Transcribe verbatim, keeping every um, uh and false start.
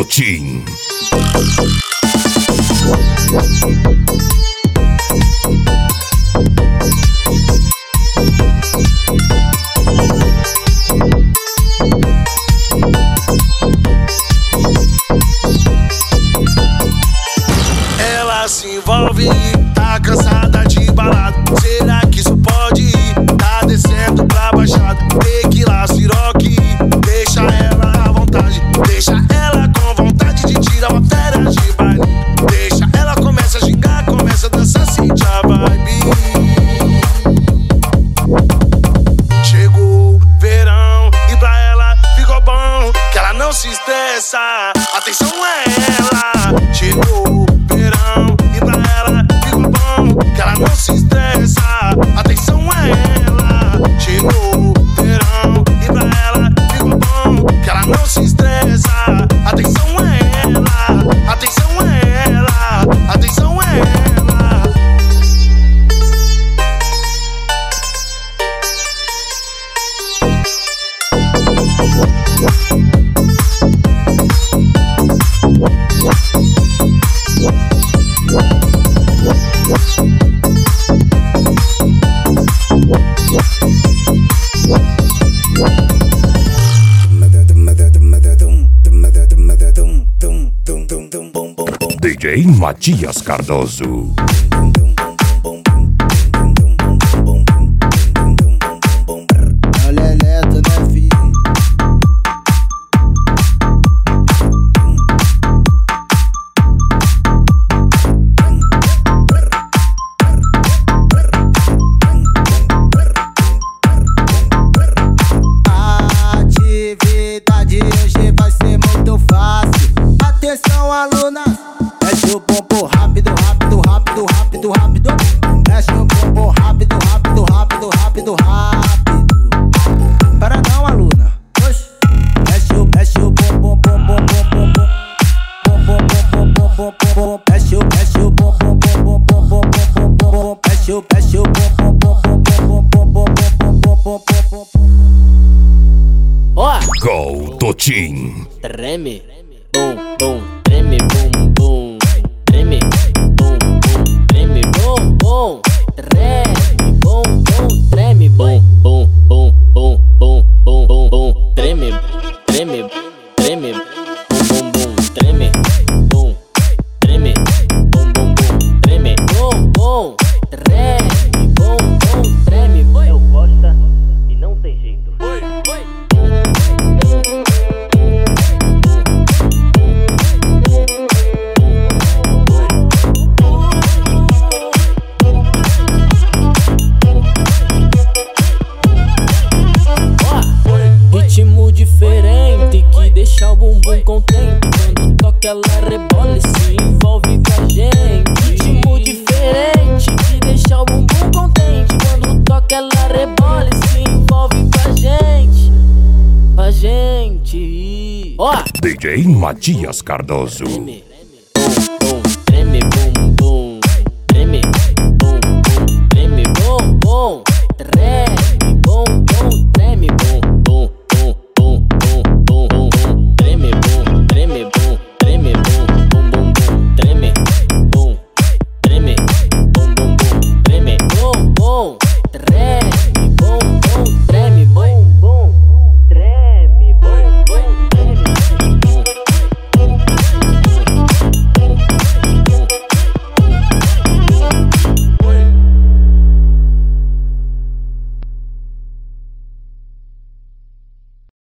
Totim. Ela se envolve, tá cansada de balada. Será que isso pode ir? Tá descendo pra baixada. Tequila, siroque, deixa ela à vontade. Deixa ela com vontade de tirar uma férias de baile. Deixa ela começa a gingar, começa a dançar, sente a vibe. Chegou verão e pra ela ficou bom, que ela não se estressa. Atenção a ela. Chegou verão e pra ela ficou bom, que ela não se estressa. Atenção a ela. Chegou verão e pra ela ficou bom, que ela não se estressa. Atenção a ela. Atenção a ela. Atenção a ela. D J Matias Cardoso. Atividade hoje vai ser muito fácil. Atenção, alunas. Mexe o bumbum rápido, rápido, rápido, rápido, rápido. Mexe o bumbum rápido, rápido, rápido, rápido, rápido. Para não, aluna. Oxi. Mexe o, mexe o bumbum, bumbum, bumbum, bumbum. Bumbum, bumbum, bumbum, bumbum. Mexe o, mexe o bumbum, bumbum, bumbum, bumbum, bumbum. Mexe o, mexe o bumbum, bumbum, bumbum, bumbum, bumbum, bumbum, bumbum. Ó. Go Totim. Treme, bum, bum, treme, bum, bum. Treme, bum, bum, treme, bum, bum. Treme, bum, bum, treme, bum, bum, bum, bum, bum, bum, bum, bum. Treme, treme, treme, bum, bum, bum, treme, bum, treme, bum, bum, bum, treme, bum, bum, treme, bum, bum, treme, bum. Eu gosto e não tem jeito. Foi, foi. Ritmo diferente que deixa o bumbum contente. Quando toca ela rebola e se envolve com a gente. Ritmo diferente que deixa o bumbum contente. Quando toca ela rebola e se envolve com a gente. Com a gente. Ó. D J Matias Cardoso.